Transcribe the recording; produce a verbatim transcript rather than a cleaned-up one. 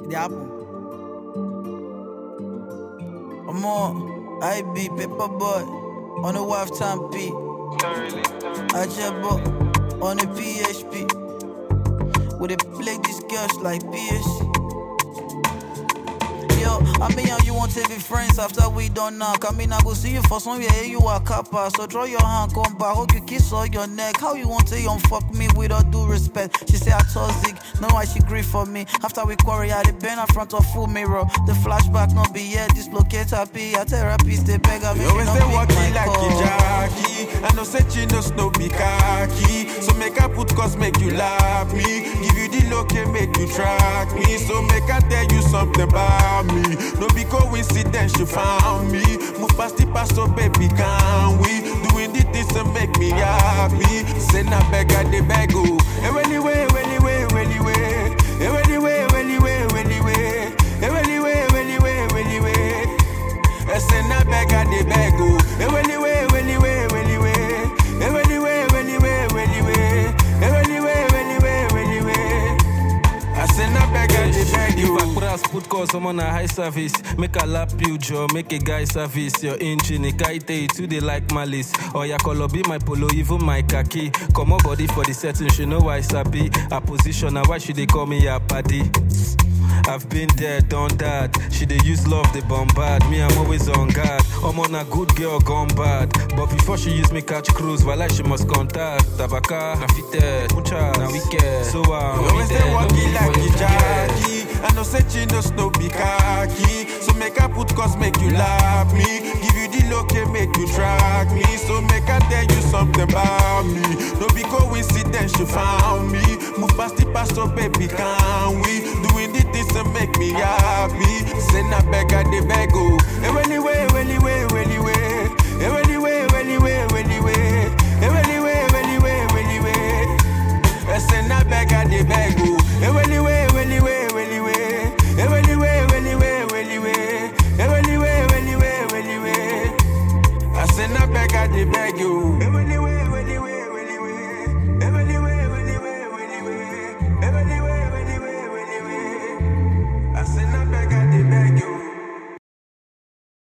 The apple. I'm on I B, paper boy, on a wife time P. I just bought on a P H P. Would they play these girls like P S C? Yo, I mean, how you want to be friends after we done now? Come in, I go see you for some yeah, you are kappa. So draw your hand, come back, hope you kiss on your neck. How you want to young fuck me with all due respect? She say I toxic, know why she grieve for me. After we quarry, I did bend in front of full mirror. The flashback not be yet, dislocate happy. A therapist, they beg her. You always say walking like a Jackie. I know say she no snow be khaki. So make her put cause make you laugh me. Give you the look and make you track me. So make her tell you something about me. No be coincidence she found me. Move past the past so baby can we? Doing the things to make me happy. Say na beg at the beg oh. Anyway, anyway, anyway. Anyway, anyway, anyway. Anyway, anyway, anyway. Say na beg at the beg oh. Anyway, anyway, anyway. Anyway, anyway, anyway. Anyway, anyway, anyway. I say na beg at the beg you. If I press put cause I'm on a high service, make a lap you jaw, make a guy service. Your engine, a guy tell you too they like malice. Or ya color be my polo, even my khaki. Come on body for the setting, she know why sabi. A position, now why should they call me a paddy? I've been there, done that. She they use love, they bombard. Me, I'm always on guard. I'm on a good girl, gone bad. But before she use me catch cruise, while like she must contact. Tabaka, Nafite, Mucha, na wicked. So I'm uh, always there walking like a Jackie. I know say she no snow be khaki. So make her put cause make you laugh me. Give you the look and make you track me. So make her tell you something about me. No be coincidence she found me. Move past the past so baby can we? Doing the things to make me happy. Say na beg at the beg oh. Anyway, anyway, anyway.